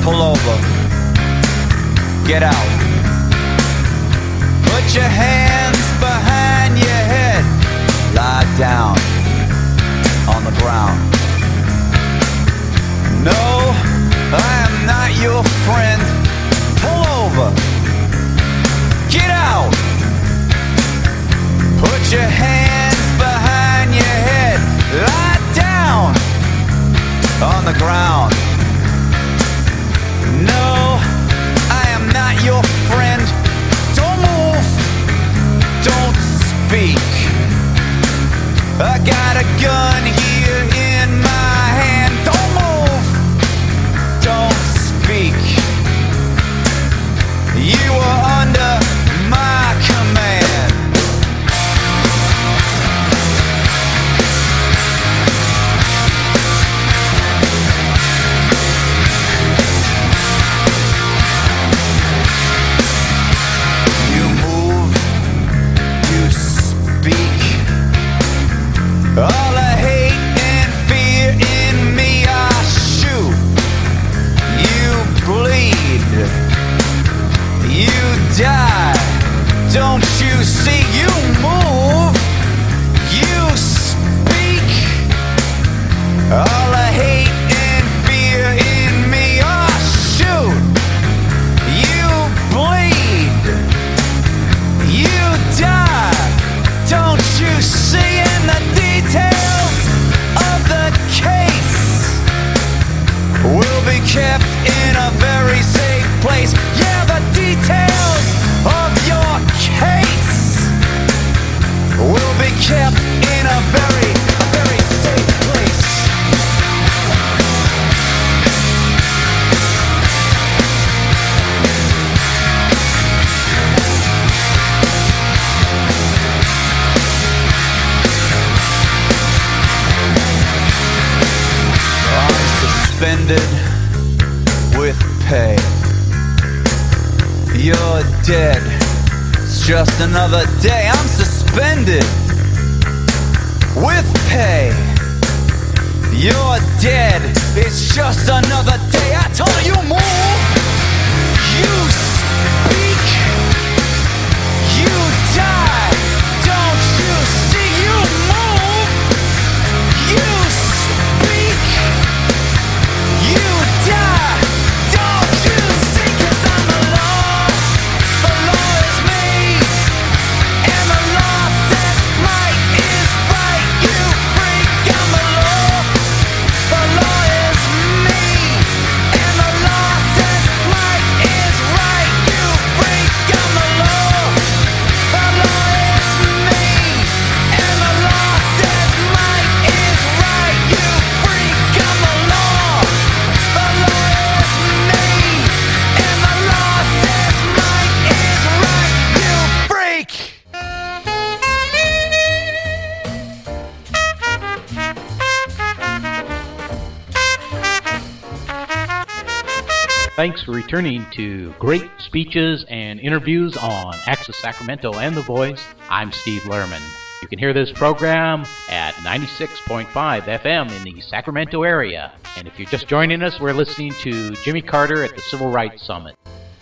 pull over, get out. Put your hands behind your head, lie down on the ground. No, I am not your friend. Pull over, get out. Put your hands behind your head, lie down on the ground. No, I am not your friend. Don't move, don't speak. I got a gun here in my hand. Don't move, don't speak. You are under my command. All the hate and fear in me I shoot. You bleed, you die. Don't you see? You move, you speak. All the hate and fear in me I shoot. You bleed, you die. Don't you see? In the details of the case will be kept in a very safe place. Yeah, the details of your case will be kept in a very safe place. Suspended with pay. You're dead. It's just another day. I'm suspended with pay. You're dead. It's just another day. I told you move. You speak. You die. Don't you see? You move. You speak. You die, don't you see? 'Cause I'm the law is me, and the law says might is right. You freak, I'm the law is me, and the law says might is right. You freak, I'm the law is me, and the law says might is right. You freak, I'm the law. The law is me, and the law says might is right, you freak! Thanks for returning to Great Speeches and Interviews on Access Sacramento and The Voice. I'm Steve Lerman. You can hear this program at 96.5 FM in the Sacramento area. And if you're just joining us, we're listening to Jimmy Carter at the Civil Rights Summit.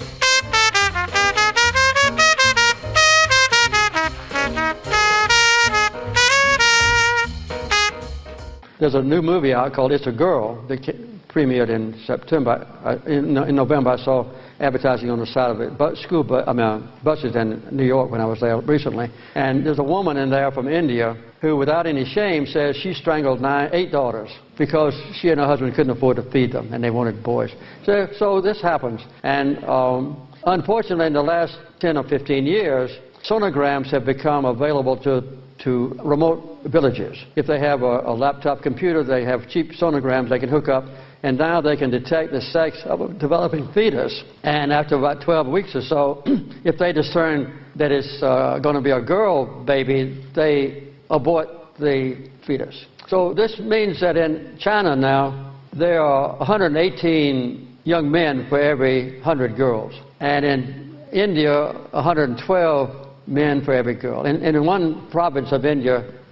There's a new movie out called It's a Girl that premiered in September. In November, I saw advertising on the side of it. Buses in New York when I was there recently. And there's a woman in there from India who, without any shame, says she strangled 8 daughters because she and her husband couldn't afford to feed them, and they wanted boys. So this happens. And unfortunately, in the last 10 or 15 years, sonograms have become available to remote villages. If they have a laptop computer, they have cheap sonograms they can hook up, and now they can detect the sex of a developing fetus. And after about 12 weeks or so, if they discern that it's going to be a girl baby, they abort the fetus. So this means that in China now, there are 118 young men for every 100 girls. And in India, 112 men for every girl. And in one province of India,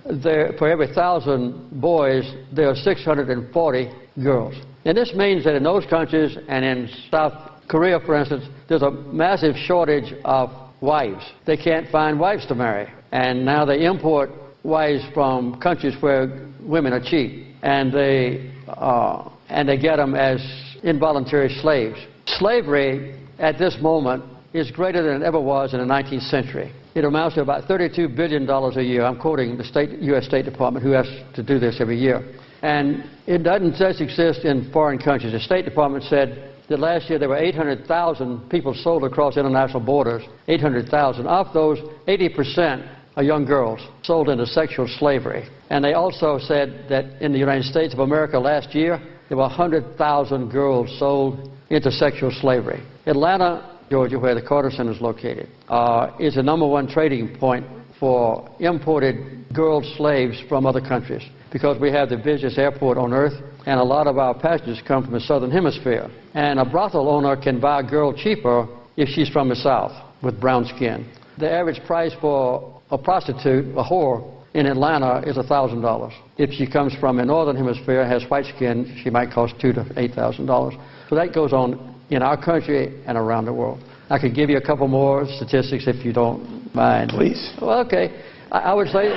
for every 1,000 boys, there are 640 girls. And this means that in those countries, and in South Korea, for instance, there's a massive shortage of wives. They can't find wives to marry. And now they import wives from countries where women are cheap. And they get them as involuntary slaves. Slavery at this moment is greater than it ever was in the 19th century. It amounts to about $32 billion a year. I'm quoting the U.S. State Department, who has to do this every year. And it doesn't just exist in foreign countries. The State Department said that last year there were 800,000 people sold across international borders, 800,000. Of those, 80% are young girls sold into sexual slavery. And they also said that in the United States of America last year, there were 100,000 girls sold into sexual slavery. Atlanta, Georgia, where the Carter Center is located, is the #1 trading point for imported girl slaves from other countries, because we have the busiest airport on earth, and a lot of our passengers come from the southern hemisphere. And a brothel owner can buy a girl cheaper if she's from the south with brown skin. The average price for a prostitute, a whore, in Atlanta is $1,000. If she comes from the northern hemisphere, has white skin, she might cost $2,000 to $8,000. So that goes on in our country and around the world. I could give you a couple more statistics if you don't mind. Please. Well, okay. I would say,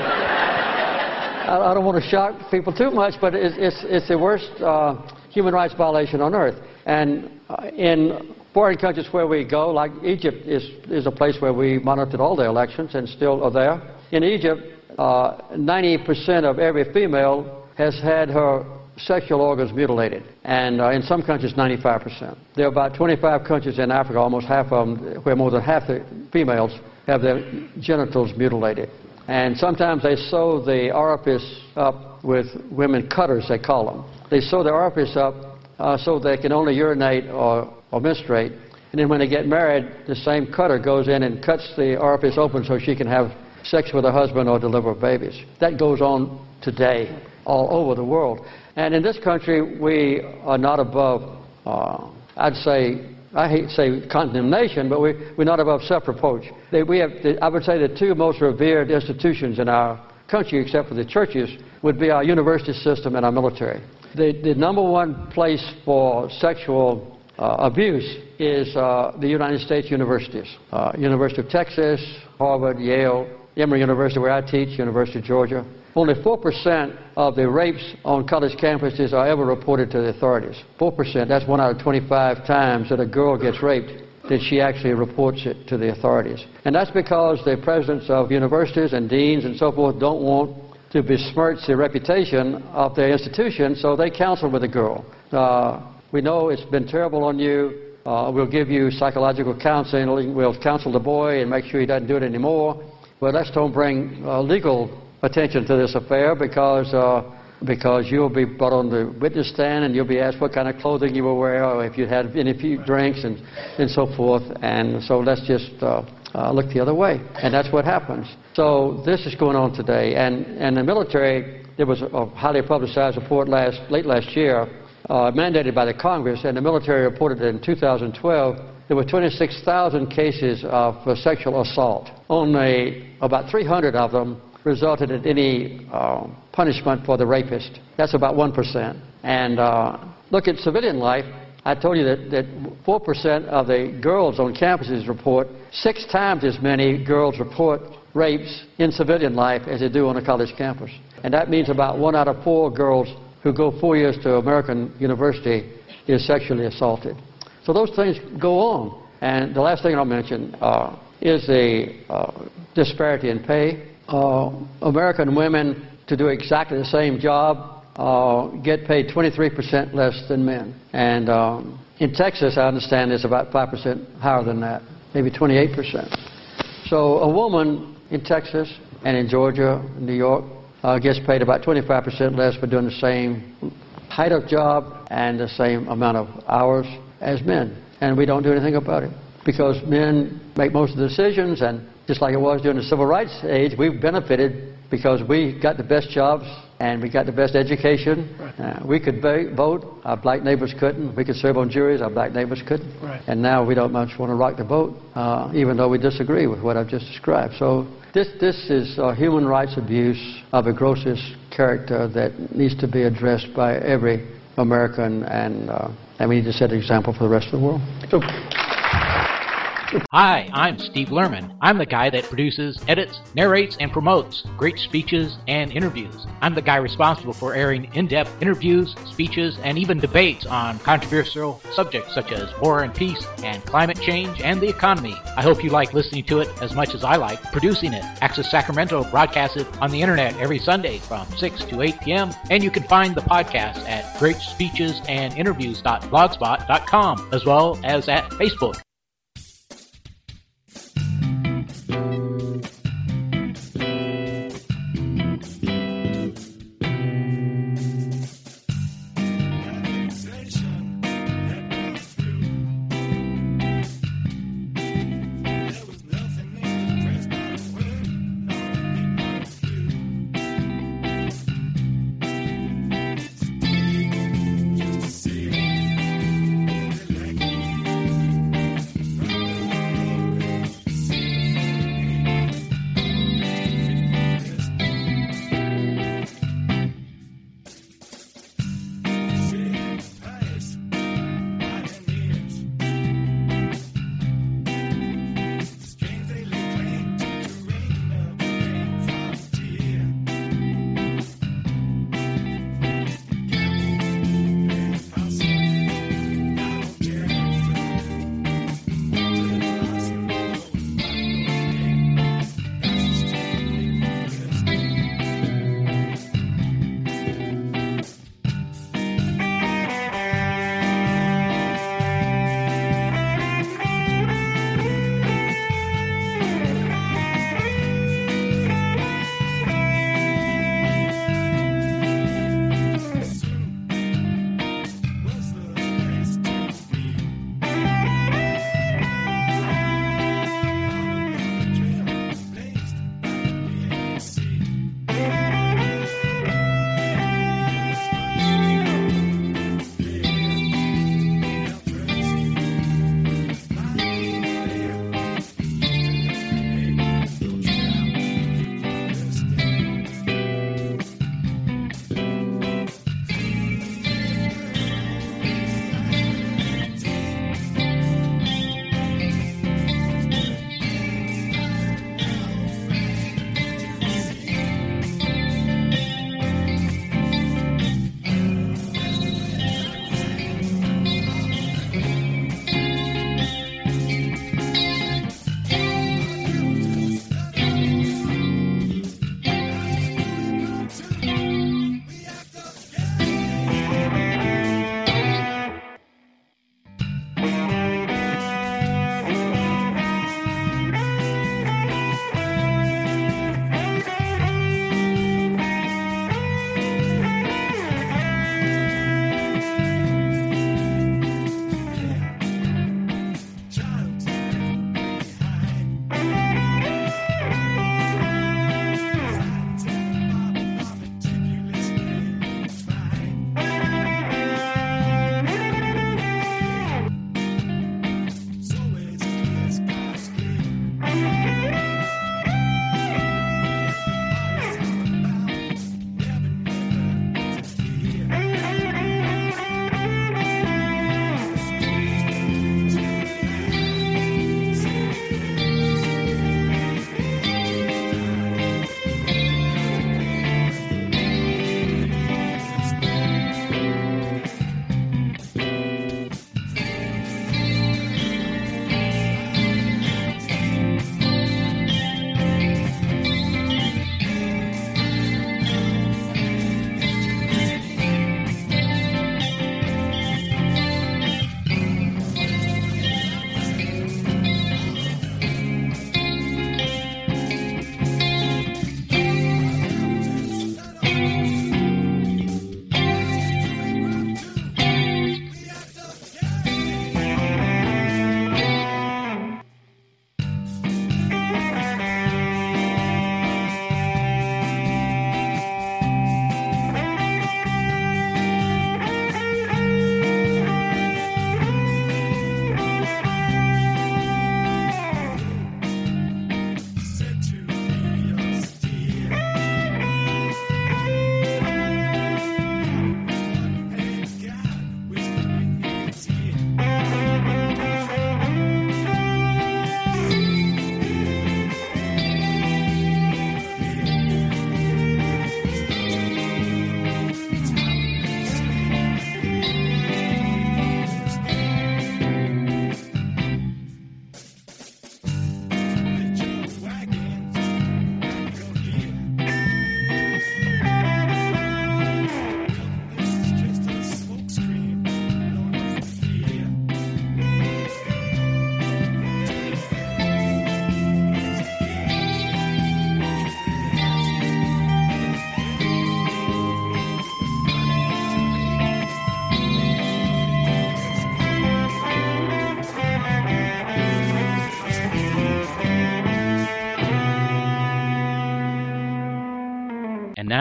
I don't want to shock people too much, but it's the worst human rights violation on earth. And in foreign countries where we go, like Egypt is a place where we monitored all the elections and still are there. In Egypt, 90% of every female has had her sexual organs mutilated, and in some countries 95%. There are about 25 countries in Africa, almost half of them, where more than half the females have their genitals mutilated. And sometimes they sew the orifice up with women cutters, they call them. They sew the orifice up so they can only urinate or menstruate, and then when they get married, the same cutter goes in and cuts the orifice open so she can have sex with her husband or deliver babies. That goes on today all over the world. And in this country, we are not above, I'd say, I hate to say condemnation, but we're not above self-reproach. We have, I would say, the two most revered institutions in our country, except for the churches, would be our university system and our military. The #1 place for sexual abuse is the United States universities. University of Texas, Harvard, Yale, Emory University, where I teach, University of Georgia. Only 4% of the rapes on college campuses are ever reported to the authorities. 4%, that's 1 out of 25 times that a girl gets raped that she actually reports it to the authorities. And that's because the presidents of universities and deans and so forth don't want to besmirch the reputation of their institution, so they counsel with the girl. We know it's been terrible on you. We'll give you psychological counseling. We'll counsel the boy and make sure he doesn't do it anymore. But let's don't bring legal attention to this affair, because you'll be brought on the witness stand and you'll be asked what kind of clothing you were wearing, or if you had any few drinks and so forth. And so let's just look the other way. And that's what happens. So this is going on today. And the military, there was a highly publicized report late last year, mandated by the Congress, and the military reported that in 2012 there were 26,000 cases of sexual assault. Only about 300 of them resulted in any punishment for the rapist. That's about 1%. And look at civilian life. I told you that 4% of the girls on campuses report, 6 times as many girls report rapes in civilian life as they do on a college campus. And that means about 1 out of 4 girls who go 4 years to American university is sexually assaulted. So those things go on. And the last thing I'll mention is the disparity in pay. American women, to do exactly the same job, get paid 23% less than men. And in Texas, I understand it's about 5% higher than that, maybe 28%. So a woman in Texas and in Georgia, New York, gets paid about 25% less for doing the same height of job and the same amount of hours as men. And we don't do anything about it, because men make most of the decisions, and just like it was during the civil rights age, we've benefited because we got the best jobs and we got the best education. Right. We could vote, our black neighbors couldn't. We could serve on juries, our black neighbors couldn't. Right. And now we don't much want to rock the boat, even though we disagree with what I've just described. So this is human rights abuse of the grossest character that needs to be addressed by every American, and we need to set an example for the rest of the world. So, Hi, I'm Steve Lerman. I'm the guy that produces, edits, narrates, and promotes great speeches and interviews. I'm the guy responsible for airing in-depth interviews, speeches, and even debates on controversial subjects such as war and peace and climate change and the economy. I hope you like listening to it as much as I like producing it. Access Sacramento broadcasts it on the internet every Sunday from 6 to 8 p.m., and you can find the podcast at greatspeechesandinterviews.blogspot.com as well as at Facebook.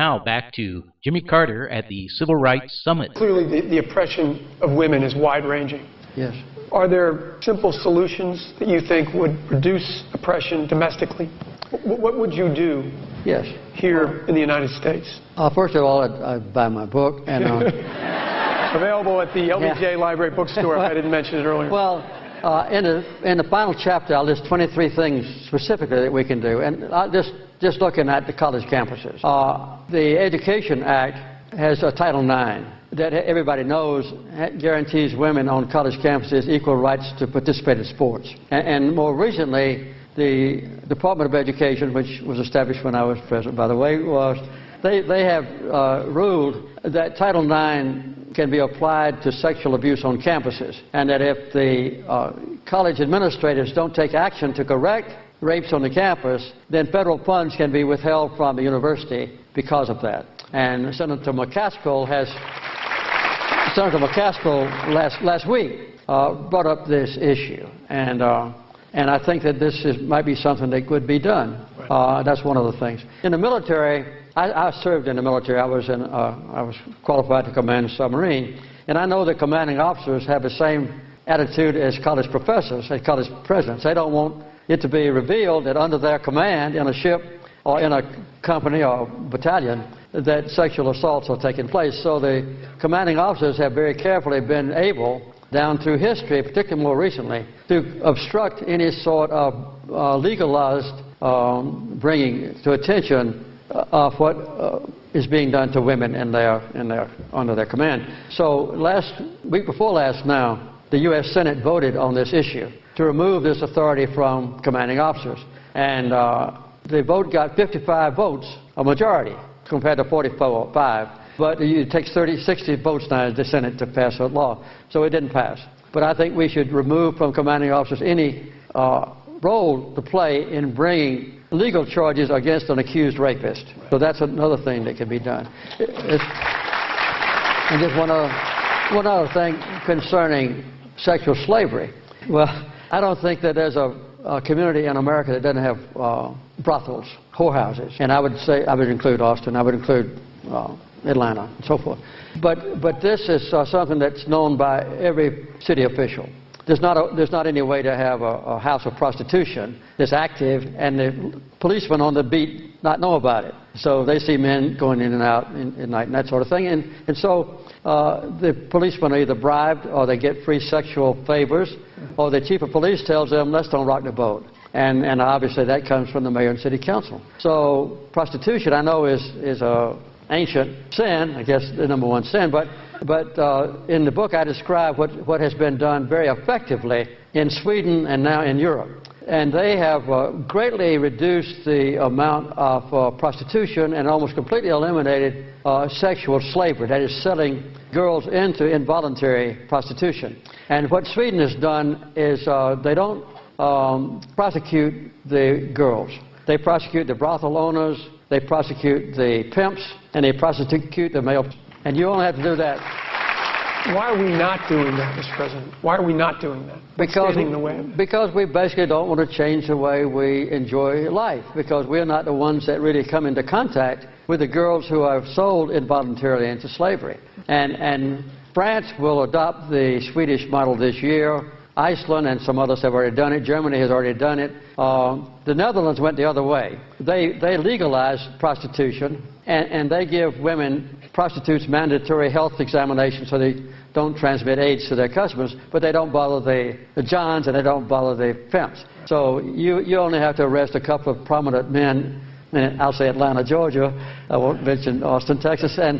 now back to Jimmy Carter at the Civil Rights Summit. Clearly, the oppression of women is wide-ranging. Yes. Are there simple solutions that you think would reduce oppression domestically? What would you do Yes. here in the United States? First of all, I'd buy my book. And Available at the LBJ Library bookstore, if I didn't mention it earlier. well, in the final chapter, I'll list 23 things specifically that we can do. And just looking at the college campuses. The Education Act has a Title IX that everybody knows guarantees women on college campuses equal rights to participate in sports. And more recently, the Department of Education, which was established when I was president, by the way, they have ruled that Title IX can be applied to sexual abuse on campuses, and that if the college administrators don't take action to correct rapes on the campus, then federal funds can be withheld from the university because of that. And Senator McCaskill last week brought up this issue, and I think that this might be something that could be done. That's one of the things. In the military, I served in the military. I was qualified to command a submarine, and I know that commanding officers have the same attitude as college professors, as college presidents. They don't want it to be revealed that under their command in a ship or in a company or battalion that sexual assaults are taking place. So the commanding officers have very carefully been able, down through history, particularly more recently, to obstruct any sort of legalized bringing to attention of what is being done to women under their command. So week before last now, the U.S. Senate voted on this issue to remove this authority from commanding officers. And the vote got 55 votes, a majority, compared to 45. But it takes 60 votes now in the Senate to pass a law. So it didn't pass. But I think we should remove from commanding officers any role to play in bringing legal charges against an accused rapist. So that's another thing that can be done. And just one other thing concerning sexual slavery. Well, I don't think that there's a community in America that doesn't have brothels, whorehouses. And I would include Austin, I would include Atlanta, and so forth. But this is something that's known by every city official. There's not any way to have a house of prostitution that's active and the policemen on the beat not know about it. So they see men going in and out at night and that sort of thing. And so the policemen are either bribed or they get free sexual favors, or the chief of police tells them, let's don't rock the boat. And obviously that comes from the mayor and city council. So prostitution, I know, is a ancient sin, I guess the number one sin, but in the book I describe what has been done very effectively in Sweden and now in Europe. And they have greatly reduced the amount of prostitution and almost completely eliminated sexual slavery, that is, selling girls into involuntary prostitution. And what Sweden has done is they don't prosecute the girls. They prosecute the brothel owners, they prosecute the pimps, and they prosecute the male. And you only have to do that. Why are we not doing that, Mr. President? Why are we not doing that? Because we basically don't want to change the way we enjoy life, because we're not the ones that really come into contact with the girls who are sold involuntarily into slavery. And France will adopt the Swedish model this year. Iceland and some others have already done it. Germany has already done it. The Netherlands went the other way. They legalized prostitution, and they give prostitutes mandatory health examinations so they don't transmit AIDS to their customers, but they don't bother the Johns and they don't bother the pimps. So you only have to arrest a couple of prominent men, I'll say Atlanta, Georgia, I won't mention Austin, Texas, and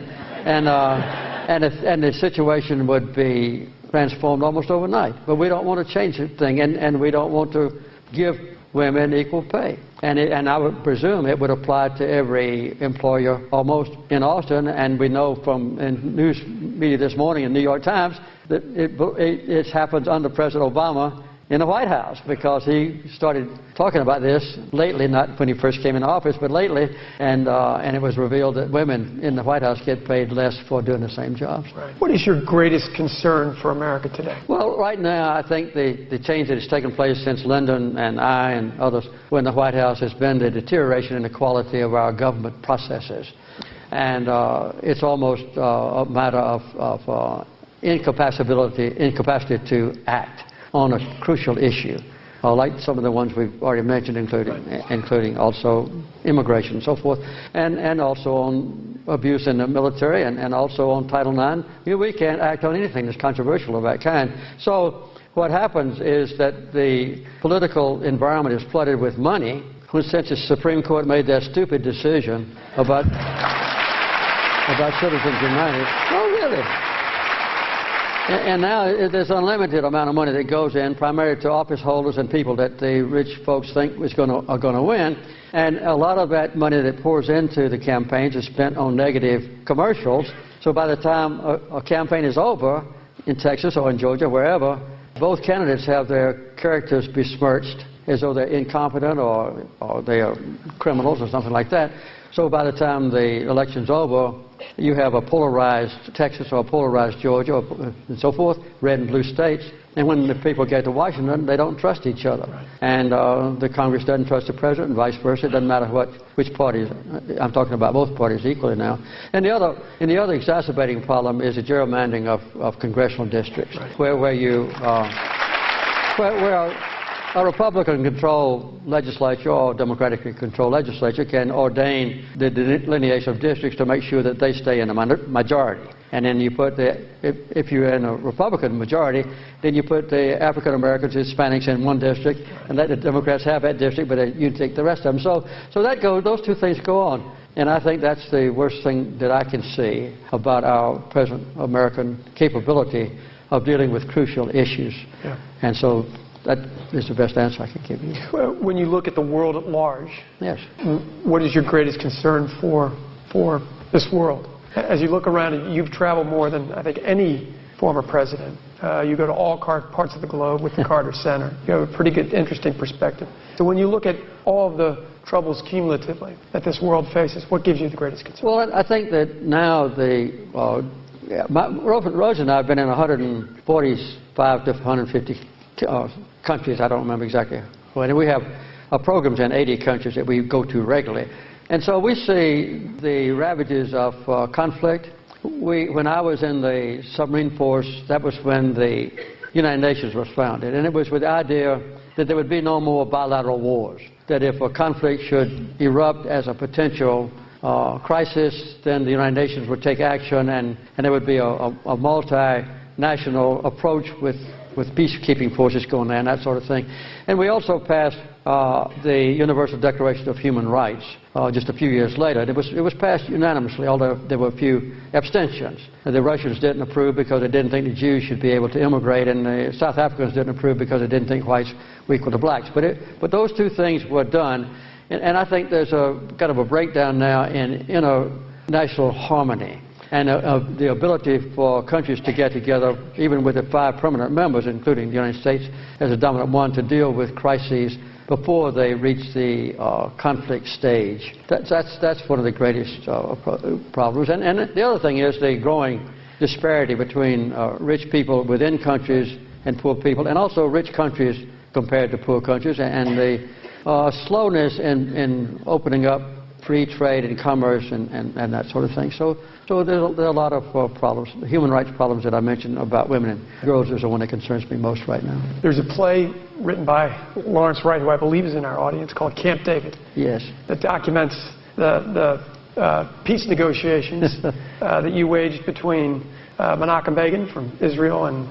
the situation would be transformed almost overnight. But we don't want to change the thing, and we don't want to give women equal pay. And I would presume it would apply to every employer almost in Austin, and we know from news media this morning in New York Times that it happens under President Obama in the White House, because he started talking about this lately, not when he first came into office, but lately, and it was revealed that women in the White House get paid less for doing the same jobs. Right. What is your greatest concern for America today? Well, right now, I think the change that has taken place since Lyndon and I and others were in the White House has been the deterioration in the quality of our government processes. and it's almost a matter of incapacity to act on a crucial issue, like some of the ones we've already mentioned, including also immigration and so forth, and also on abuse in the military, and also on Title IX. We can't act on anything that's controversial of that kind. So what happens is that the political environment is flooded with money, since the Supreme Court made that stupid decision about Citizens United. Oh, really? And now there's an unlimited amount of money that goes in, primarily to office holders and people that the rich folks think are going to win. And a lot of that money that pours into the campaigns is spent on negative commercials. So by the time a campaign is over, in Texas or in Georgia, wherever, both candidates have their characters besmirched as though they're incompetent or they are criminals or something like that. So by the time the election's over, you have a polarized Texas or a polarized Georgia and so forth, red and blue states. And when the people get to Washington, they don't trust each other. Right. And the Congress doesn't trust the president and vice versa. It doesn't matter which parties. I'm talking about both parties equally now. And the other exacerbating problem is the gerrymandering of congressional districts, right, where a Republican-controlled legislature or Democratically controlled legislature can ordain the delineation of districts to make sure that they stay in a majority. And then you put if you're in a Republican majority, then you put the African Americans, Hispanics in one district, and let the Democrats have that district, but you take the rest of them. So those two things go on. And I think that's the worst thing that I can see about our present American capability of dealing with crucial issues. Yeah. And so that is the best answer I can give you. When you look at the world at large, yes, what is your greatest concern for this world? As you look around, and you've traveled more than, I think, any former president. You go to all parts of the globe with the Carter Center. You have a pretty good, interesting perspective. So when you look at all of the troubles cumulatively that this world faces, what gives you the greatest concern? Well, I think that now Rose and I have been in 145 to 150 countries. I don't remember exactly. And we have programs in 80 countries that we go to regularly. And so we see the ravages of conflict. When I was in the submarine force, that was when the United Nations was founded. And it was with the idea that there would be no more bilateral wars. That if a conflict should erupt as a potential crisis, then the United Nations would take action, and there would be a multinational approach with peacekeeping forces going there and that sort of thing. And we also passed the Universal Declaration of Human Rights just a few years later. It was passed unanimously, although there were a few abstentions. The Russians didn't approve because they didn't think the Jews should be able to immigrate, and the South Africans didn't approve because they didn't think whites were equal to blacks. But those two things were done, and I think there's a kind of a breakdown now in international harmony. And the ability for countries to get together, even with the 5 permanent members, including the United States as a dominant one, to deal with crises before they reach the conflict stage. That's one of the greatest problems. And the other thing is the growing disparity between rich people within countries and poor people, and also rich countries compared to poor countries, and the slowness in opening up free trade and commerce and that sort of thing. So there are a lot of problems. The human rights problems that I mentioned about women and girls is the one that concerns me most right now. There's a play written by Lawrence Wright, who I believe is in our audience, called Camp David. Yes. That documents the peace negotiations that you waged between Menachem Begin from Israel and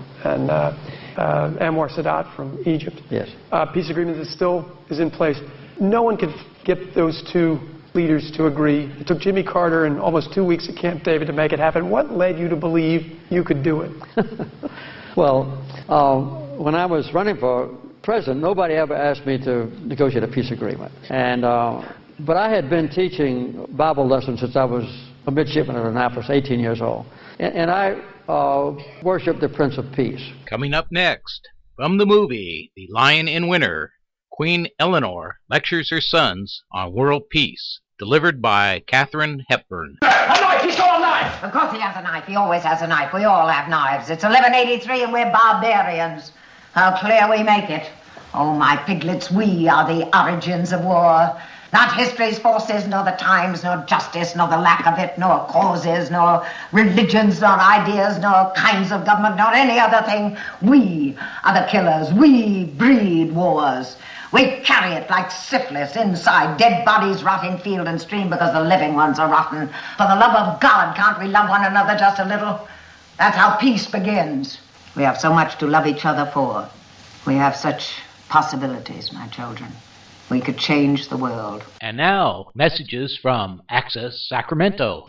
Anwar Sadat from Egypt. Yes. Peace agreement that still is in place. No one could get those two leaders to agree. It took Jimmy Carter and almost 2 weeks at Camp David to make it happen. What led you to believe you could do it? Well, when I was running for president, nobody ever asked me to negotiate a peace agreement. And but I had been teaching Bible lessons since I was a midshipman at Annapolis, 18 years old. And I worshiped the Prince of Peace. Coming up next, from the movie The Lion in Winter, Queen Eleanor lectures her sons on world peace, delivered by Katharine Hepburn. A knife! He's got a knife! Of course he has a knife. He always has a knife. We all have knives. It's 1183 and we're barbarians. How clear we make it. Oh, my piglets, we are the origins of war. Not history's forces, nor the times, nor justice, nor the lack of it, nor causes, nor religions, nor ideas, nor kinds of government, nor any other thing. We are the killers. We breed wars. We carry it like syphilis inside. Dead bodies rot in field and stream because the living ones are rotten. For the love of God, can't we love one another just a little? That's how peace begins. We have so much to love each other for. We have such possibilities, my children. We could change the world. And now, messages from Access Sacramento.